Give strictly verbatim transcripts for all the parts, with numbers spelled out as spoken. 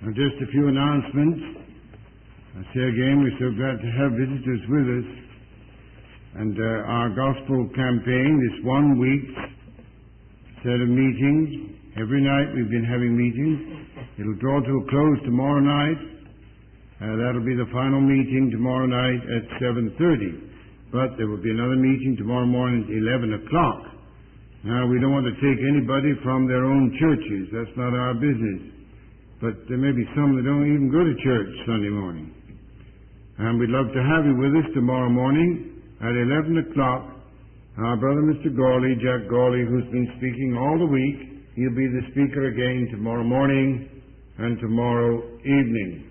Now, just a few announcements. I say again, we're so glad to have visitors with us. And uh, our gospel campaign, this one week set of meetings, every night we've been having meetings. It'll draw to a close tomorrow night. Uh, that'll be the final meeting tomorrow night at seven thirty. But there will be another meeting tomorrow morning at eleven o'clock. Now, we don't want to take anybody from their own churches. That's not our business. But there may be some that don't even go to church Sunday morning. And we'd love to have you with us tomorrow morning at eleven o'clock. Our brother Mister Gawley, Jack Gawley, who's been speaking all the week, he'll be the speaker again tomorrow morning and tomorrow evening.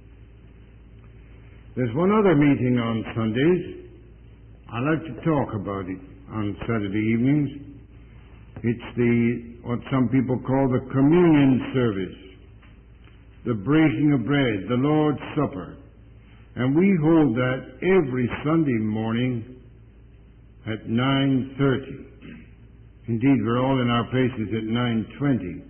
There's one other meeting on Sundays. I like to talk about it on Saturday evenings. It's the, what some people call the communion service, the breaking of bread, the Lord's Supper. And we hold that every Sunday morning at nine thirty. Indeed, we're all in our places at nine twenty.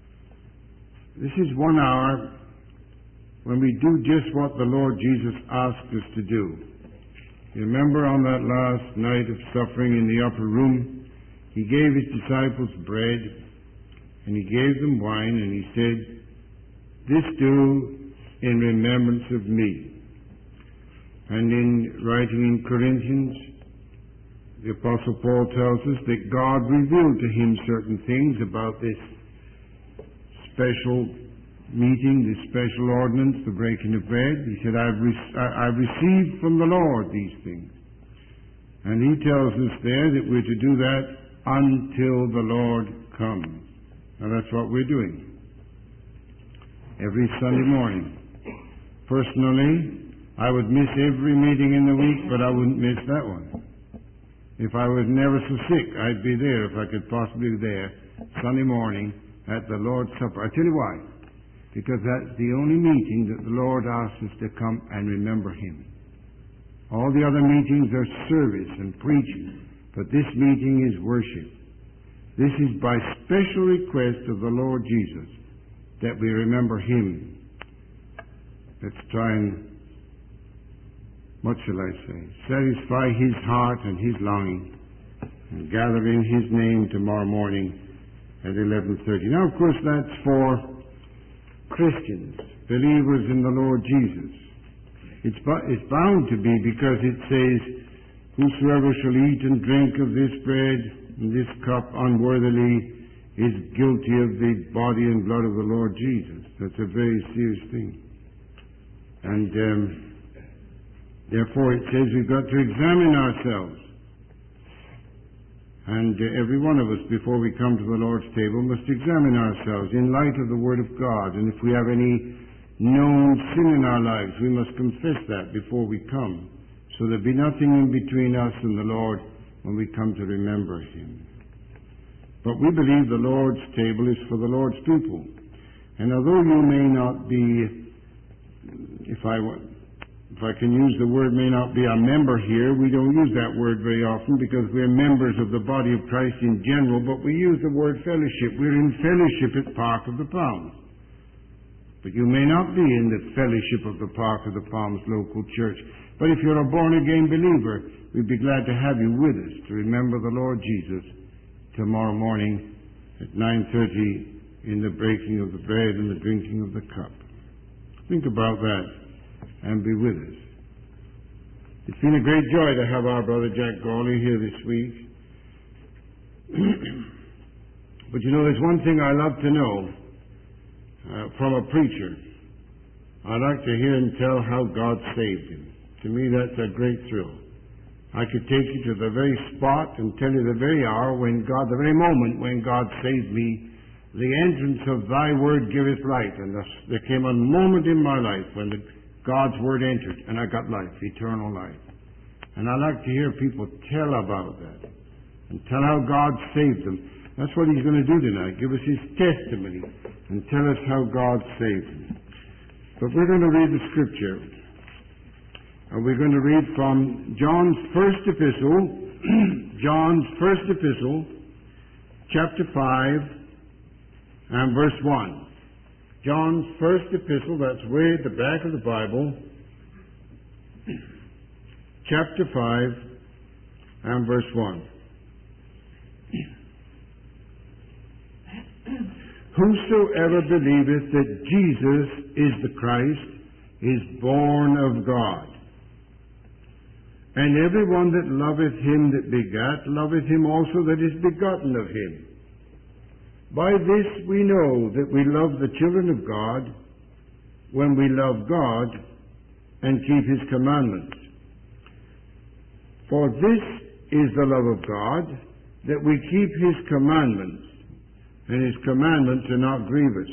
This is one hour when we do just what the Lord Jesus asked us to do. You remember on that last night of suffering in the upper room, He gave His disciples bread, and He gave them wine, and He said, "This do in remembrance of me." And in writing in Corinthians, the Apostle Paul tells us that God revealed to him certain things about this special meeting, this special ordinance, the breaking of bread. He said, I've, re- I've received from the Lord these things. And he tells us there that we're to do that until the Lord comes. Now that's what we're doing every Sunday morning. Personally, I would miss every meeting in the week, but I wouldn't miss that one. If I was never so sick, I'd be there if I could possibly be there Sunday morning at the Lord's Supper. I tell you why. Because that's the only meeting that the Lord asks us to come and remember Him. All the other meetings are service and preaching, but this meeting is worship. This is by special request of the Lord Jesus that we remember Him. Let's try and, what shall I say, satisfy His heart and His longing and gather in His name tomorrow morning at eleven thirty. Now, of course, that's for Christians, believers in the Lord Jesus. It's, it's bound to be, because it says, "Whosoever shall eat and drink of this bread and this cup unworthily is guilty of the body and blood of the Lord Jesus." That's a very serious thing. And um, therefore it says we've got to examine ourselves. And uh, every one of us, before we come to the Lord's table, must examine ourselves in light of the Word of God. And if we have any known sin in our lives, we must confess that before we come, so there be nothing in between us and the Lord when we come to remember Him. But we believe the Lord's table is for the Lord's people. And although you may not be, if I, if I can use the word, may not be a member here, we don't use that word very often because we're members of the body of Christ in general, but we use the word fellowship. We're in fellowship at Park of the Palms. But you may not be in the fellowship of the Park of the Palms local church. But if you're a born-again believer, we'd be glad to have you with us to remember the Lord Jesus tomorrow morning at nine thirty in the breaking of the bread and the drinking of the cup. Think about that and be with us. It's been a great joy to have our brother Jack Gawley here this week. But you know, there's one thing I love to know uh, from a preacher. I like to hear him tell how God saved him. To me, that's a great thrill. I could take you to the very spot and tell you the very hour when God, the very moment when God saved me. The entrance of Thy Word giveth light. And thus there came a moment in my life when the, God's Word entered, and I got life, eternal life. And I like to hear people tell about that and tell how God saved them. That's what He's going to do tonight. Give us His testimony and tell us how God saved them. But we're going to read the Scripture. And we're going to read from John's first epistle, John's first epistle, chapter five, and verse one. John's first epistle, that's way at the back of the Bible, chapter five and verse one. Whosoever believeth that Jesus is the Christ is born of God. And every one that loveth him that begat, loveth him also that is begotten of him. By this we know that we love the children of God, when we love God and keep his commandments. For this is the love of God, that we keep his commandments, and his commandments are not grievous.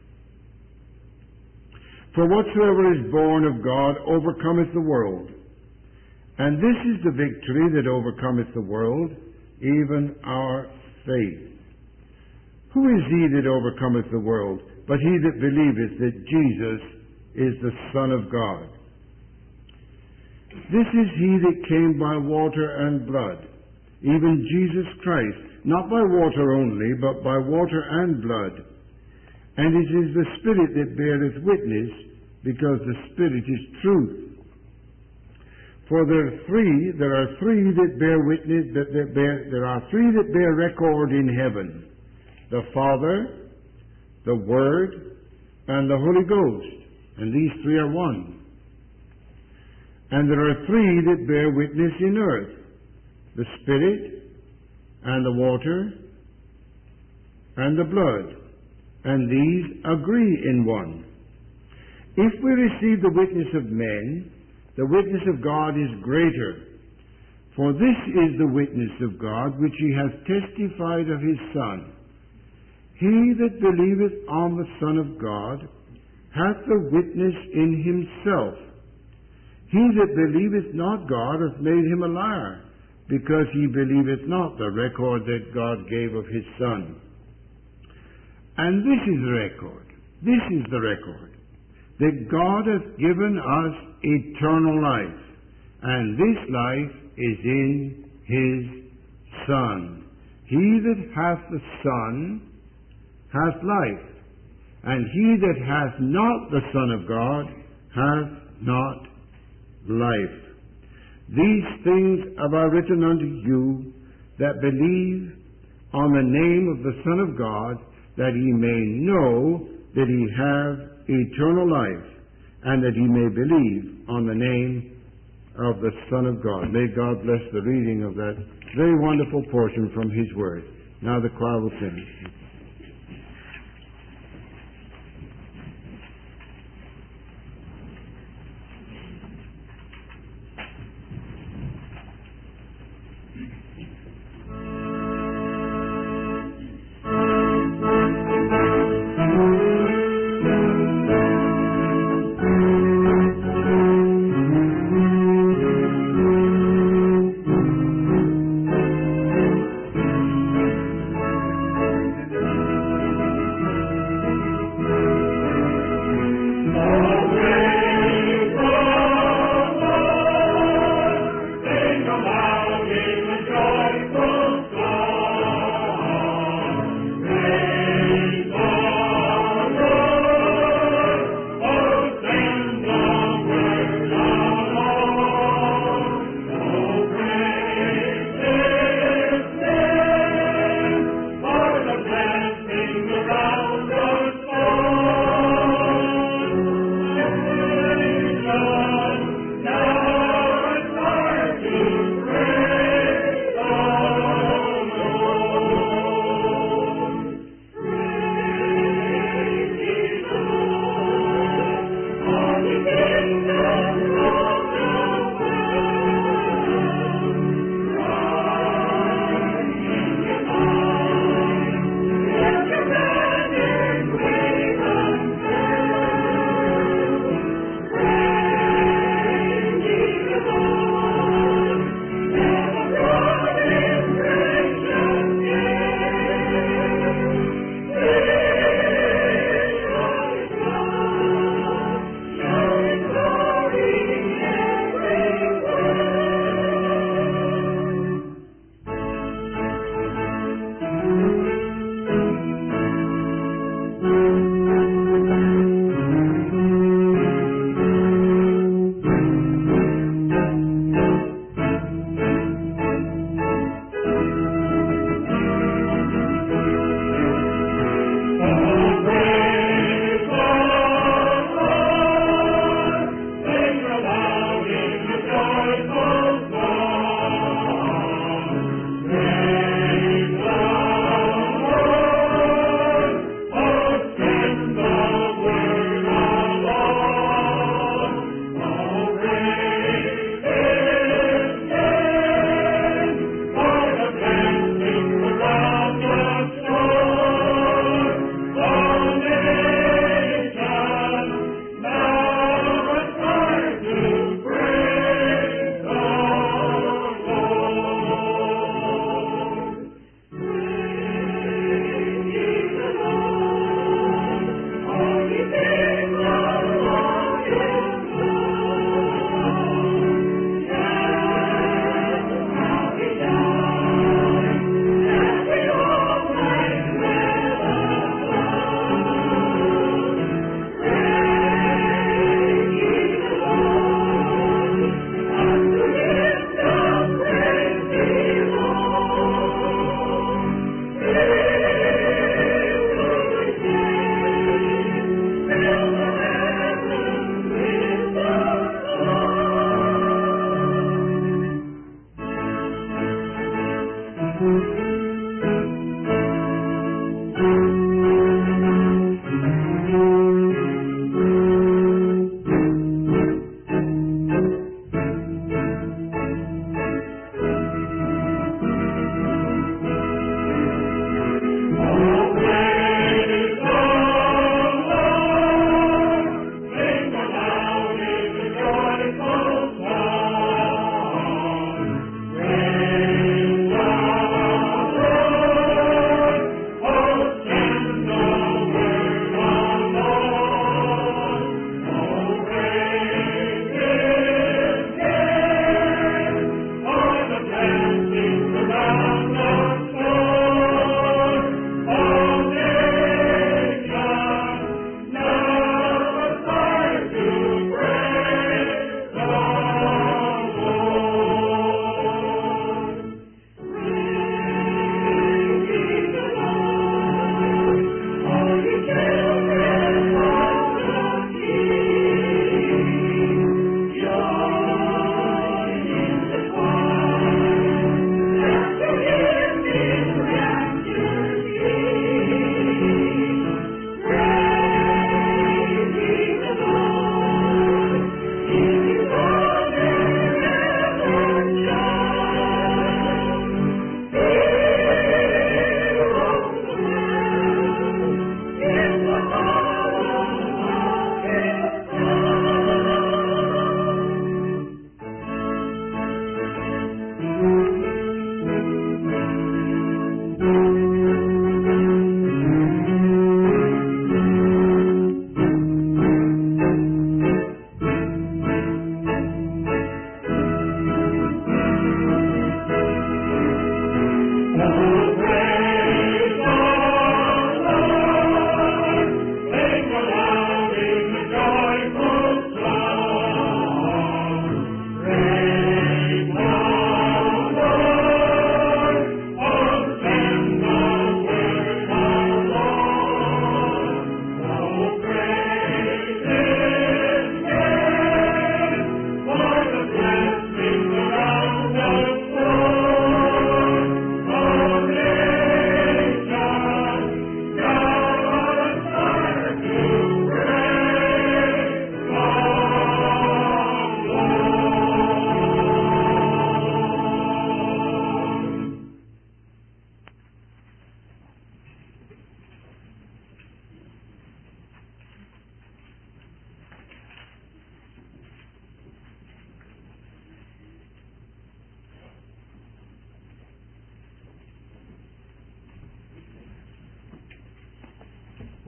For whatsoever is born of God overcometh the world. And this is the victory that overcometh the world, even our faith. Who is he that overcometh the world, but he that believeth that Jesus is the Son of God? This is he that came by water and blood, even Jesus Christ, not by water only, but by water and blood. And it is the Spirit that beareth witness, because the Spirit is truth. For there are three, there are three that bear witness, that, that bear, there are three that bear record in heaven: the Father, the Word, and the Holy Ghost. And these three are one. And there are three that bear witness in earth: the Spirit, and the water, and the blood, and these agree in one. If we receive the witness of men, the witness of God is greater. For this is the witness of God, which he hath testified of his Son. He that believeth on the Son of God hath the witness in himself. He that believeth not God hath made him a liar, because he believeth not the record that God gave of his Son. And this is the record, this is the record, that God hath given us eternal life, and this life is in his Son. He that hath the Son hath life, and he that hath not the Son of God hath not life. These things have I written unto you that believe on the name of the Son of God, that ye may know that ye have eternal life, and that ye may believe on the name of the Son of God. May God bless the reading of that very wonderful portion from his word. Now the choir will sing.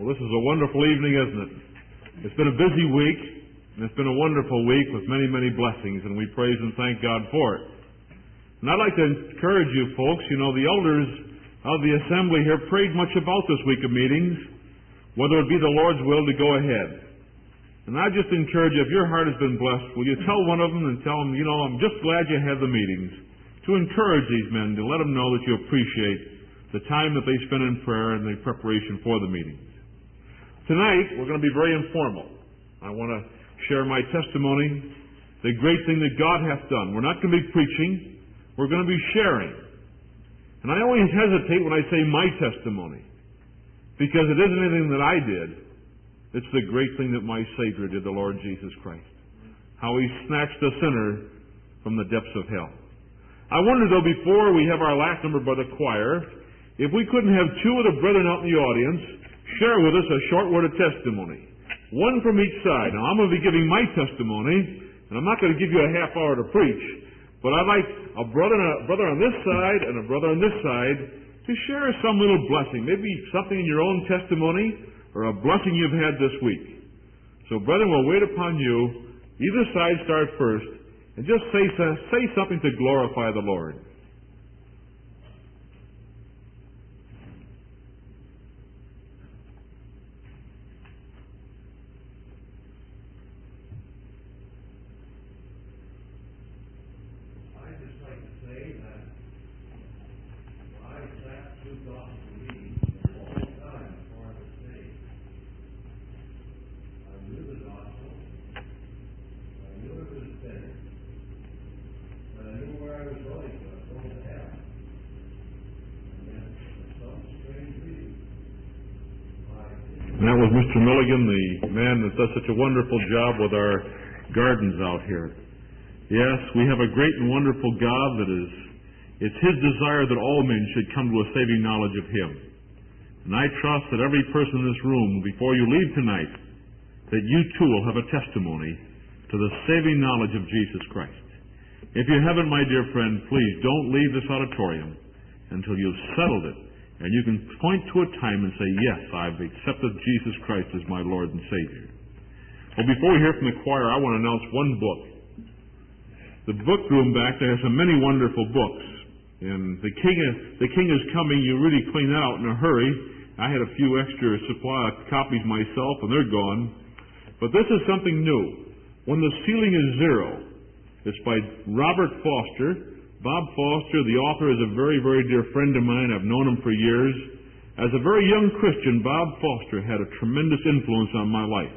Well, this is a wonderful evening, isn't it? It's been a busy week, and it's been a wonderful week with many, many blessings, and we praise and thank God for it. And I'd like to encourage you folks, you know, the elders of the assembly here prayed much about this week of meetings, whether it be the Lord's will to go ahead. And I just encourage you, if your heart has been blessed, will you tell one of them and tell them, you know, I'm just glad you had the meetings, to encourage these men, to let them know that you appreciate the time that they spend in prayer and the preparation for the meetings. Tonight, we're going to be very informal. I want to share my testimony, the great thing that God hath done. We're not going to be preaching. We're going to be sharing. And I always hesitate when I say my testimony, because it isn't anything that I did. It's the great thing that my Savior did, the Lord Jesus Christ. How He snatched a sinner from the depths of hell. I wonder, though, before we have our last number by the choir, if we couldn't have two of the brethren out in the audience share with us a short word of testimony. One from each side. Now, I'm going to be giving my testimony, and I'm not going to give you a half hour to preach, but I'd like a brother, a brother on this side and a brother on this side to share some little blessing, maybe something in your own testimony or a blessing you've had this week. So, brethren, we'll wait upon you. Either side start first, and just say, say something to glorify the Lord. And that was Mister Milligan, the man that does such a wonderful job with our gardens out here. Yes, we have a great and wonderful God that is, it's His desire that all men should come to a saving knowledge of Him. And I trust that every person in this room, before you leave tonight, that you too will have a testimony to the saving knowledge of Jesus Christ. If you haven't, my dear friend, please don't leave this auditorium until you've settled it. And you can point to a time and say, yes, I've accepted Jesus Christ as my Lord and Savior. Well, before we hear from the choir, I want to announce one book. The book room back there has so many wonderful books. And the King, the King is coming. You really clean that out in a hurry. I had a few extra supply copies myself, and they're gone. But this is something new. When the Ceiling is Zero. It's by Robert Foster. Bob Foster, the author, is a very, very dear friend of mine. I've known him for years. As a very young Christian, Bob Foster had a tremendous influence on my life.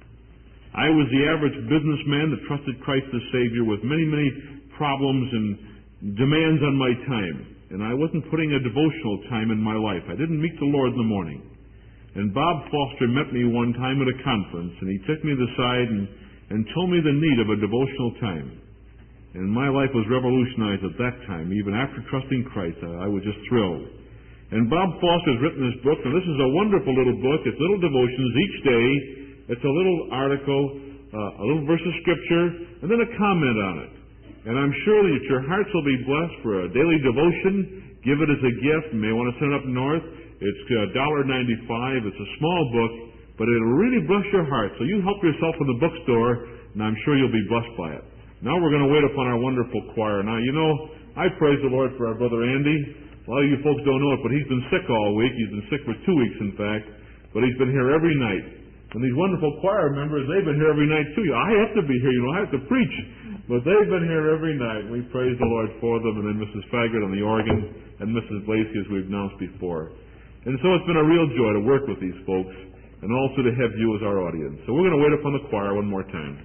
I was the average businessman that trusted Christ as Savior with many, many problems and demands on my time. And I wasn't putting a devotional time in my life. I didn't meet the Lord in the morning. And Bob Foster met me one time at a conference, and he took me to the side and, and told me the need of a devotional time. And my life was revolutionized at that time. Even after trusting Christ, I was just thrilled. And Bob Foster has written this book, and this is a wonderful little book. It's little devotions each day. It's a little article, uh, a little verse of Scripture, and then a comment on it. And I'm sure that your hearts will be blessed for a daily devotion. Give it as a gift. You may want to send it up north. It's one dollar ninety-five. It's a small book, but it'll really bless your heart. So you help yourself in the bookstore, and I'm sure you'll be blessed by it. Now we're going to wait upon our wonderful choir. Now, you know, I praise the Lord for our brother Andy. A lot of you folks don't know it, but he's been sick all week. He's been sick for two weeks, in fact. But he's been here every night. And these wonderful choir members, they've been here every night, too. I have to be here, you know, I have to preach. But they've been here every night. We praise the Lord for them. And then Missus Faggart on the organ, and Missus Blasey, as we've announced before. And so it's been a real joy to work with these folks, and also to have you as our audience. So we're going to wait upon the choir one more time.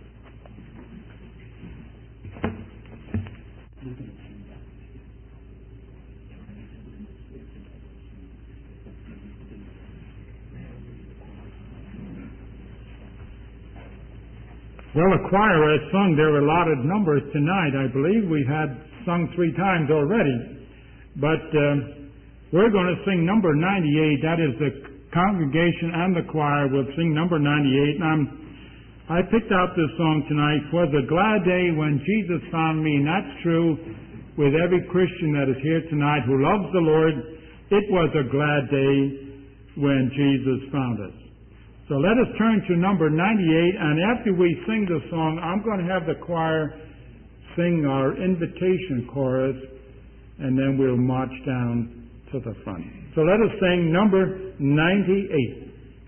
Well, the choir has sung their allotted numbers tonight. I believe we had sung three times already. But uh, we're going to sing number ninety-eight. That is, the congregation and the choir will sing number ninety-eight. And I'm, I picked out this song tonight. "'Twas a glad day when Jesus found me." And that's true with every Christian that is here tonight who loves the Lord. It was a glad day when Jesus found us. So let us turn to number ninety-eight, and after we sing the song, I'm going to have the choir sing our invitation chorus, and then we'll march down to the front. So let us sing number ninety-eight.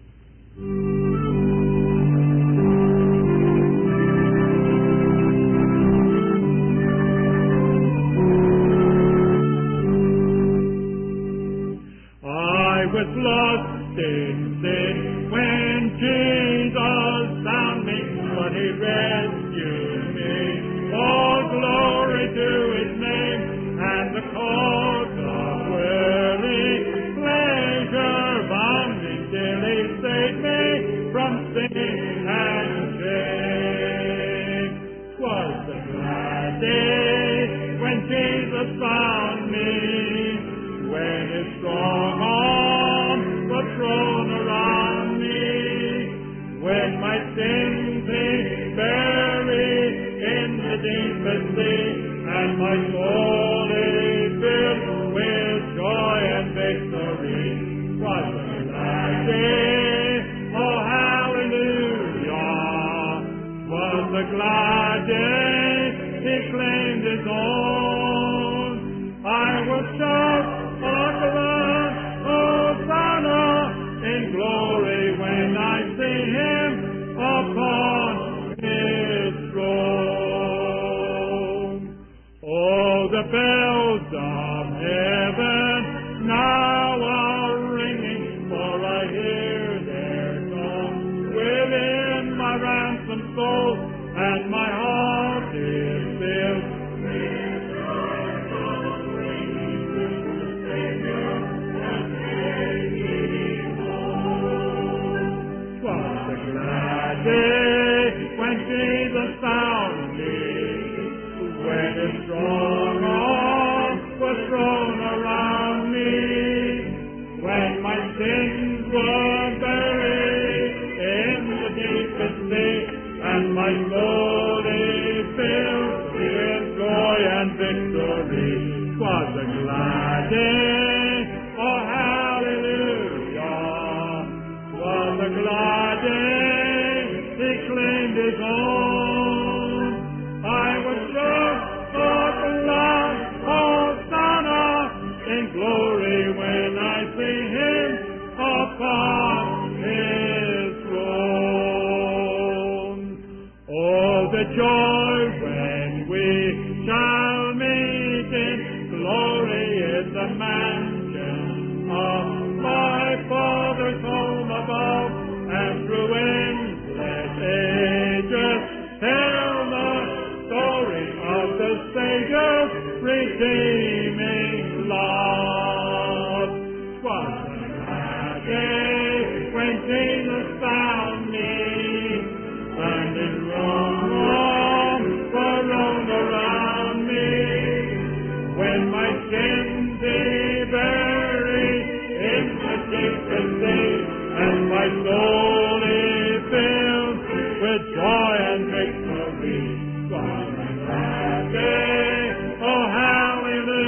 I was lost in sin when Jesus found me, but He rescued me. All glory to His name, and the cause of worthy pleasure bounding till He saved me from sin and shame. 'Twas the glad day when Jesus found me, when His strong arm was thrown around me, when my sins He buried in the deepest sea, and my soul is filled with joy and victory. 'Twas a glad day, oh hallelujah! 'Twas a glad day, He claimed His own. I will shout Hosanna in glory when I see Him upon His throne. Oh, the bells of heaven now are ringing, for I hear their song within my ransomed soul, and my heart is filled with joyful ringing to the Savior and making home. 'Twas a glad day when Jesus found me, when His strong arm was thrown around me, when my sins were buried in the deepest sea, and my soul is filled with joy and victory. 'Twas a glad day, oh hallelujah! 'Twas a glad day, He claimed His own. I was shout of the Lord, Hosanna in glory when I see Him upon His throne. Oh, the joy when we shall meet in glory is the mansion of my Father's home above, and through endless ages tell the story of the Savior's redeeming love. 'Twas a glad day when Jesus found me, and His strong arm was round around me, when my sins He buried in the deepest sea, and my soul is filled with joy and victory. 'Twas a glad day, oh hallelujah!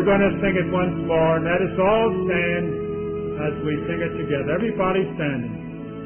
We're going to sing it once more. Let us all stand as we sing it together. Everybody standing.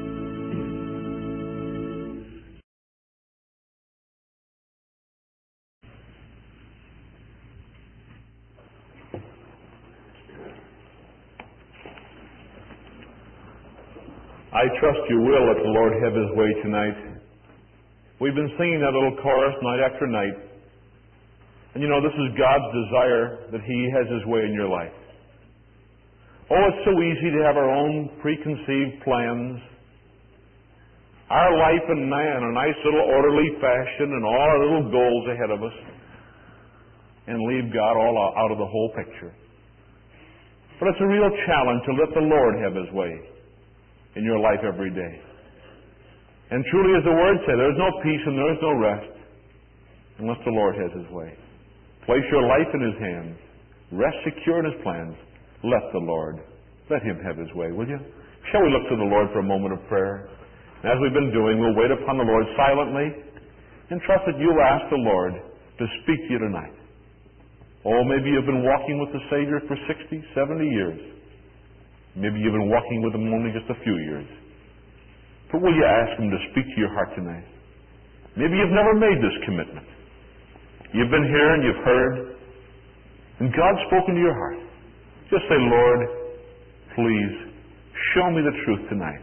I trust you will let the Lord have His way tonight. We've been singing that little chorus night after night. And you know, this is God's desire that He has His way in your life. Oh, it's so easy to have our own preconceived plans. Our life in a nice little orderly fashion and all our little goals ahead of us. And leave God all out of the whole picture. But it's a real challenge to let the Lord have His way in your life every day. And truly, as the Word said, there's no peace and there's no rest unless the Lord has His way. Place your life in His hands. Rest secure in His plans. Let the Lord, let Him have His way, will you? Shall we look to the Lord for a moment of prayer? And as we've been doing, we'll wait upon the Lord silently and trust that you'll ask the Lord to speak to you tonight. Oh, maybe you've been walking with the Savior for sixty, seventy years. Maybe you've been walking with Him only just a few years. But will you ask Him to speak to your heart tonight? Maybe you've never made this commitment. You've been here and you've heard, and God's spoken to your heart. Just say, Lord, please show me the truth tonight.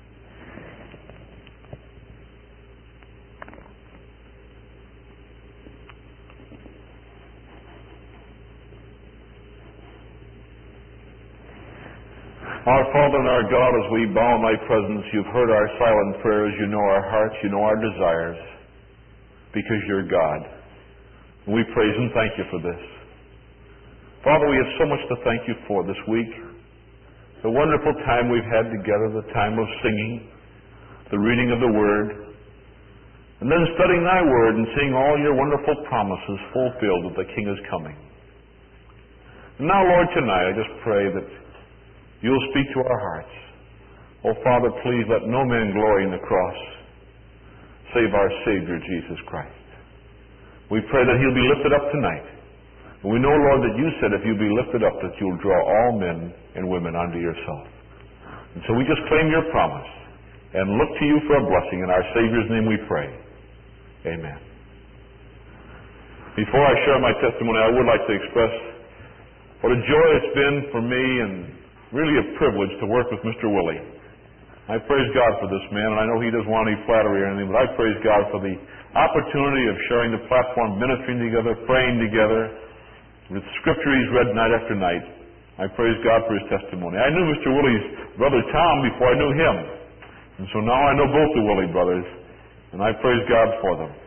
Our Father and our God, as we bow in Thy presence, You've heard our silent prayers. You know our hearts. You know our desires. Because You're God. And we praise and thank You for this. Father, we have so much to thank You for this week. The wonderful time we've had together, the time of singing, the reading of the Word, and then studying Thy Word and seeing all Your wonderful promises fulfilled that the King is coming. And now, Lord, tonight I just pray that You'll speak to our hearts. Oh, Father, please let no man glory in the cross save our Savior, Jesus Christ. We pray that He'll be lifted up tonight. And we know, Lord, that You said if You be lifted up, that You'll draw all men and women unto Yourself. And so we just claim Your promise and look to You for a blessing. In our Savior's name we pray. Amen. Before I share my testimony, I would like to express what a joy it's been for me and really a privilege to work with Mister Willie. I praise God for this man, and I know he doesn't want any flattery or anything, but I praise God for the opportunity of sharing the platform, ministering together, praying together, with Scripture he's read night after night. I praise God for his testimony. I knew Mister Willie's brother Tom before I knew him, and so now I know both the Willie brothers, and I praise God for them.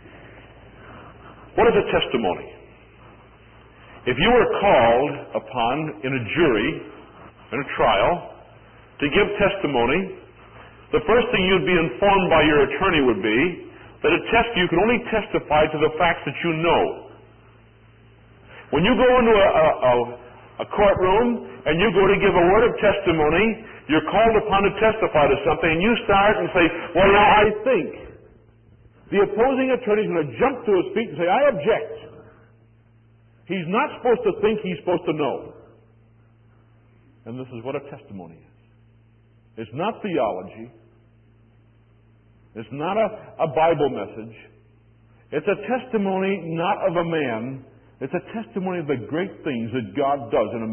What is a testimony? If you were called upon in a jury, in a trial, to give testimony, the first thing you'd be informed by your attorney would be that a test you can only testify to the facts that you know. When you go into a, a, a courtroom and you go to give a word of testimony, you're called upon to testify to something, and you start and say, well, now I think. The opposing attorney is going to jump to his feet and say, I object. He's not supposed to think, he's supposed to know. And this is what a testimony is. It's not theology. It's not a, a Bible message. It's a testimony not of a man. It's a testimony of the great things that God does in a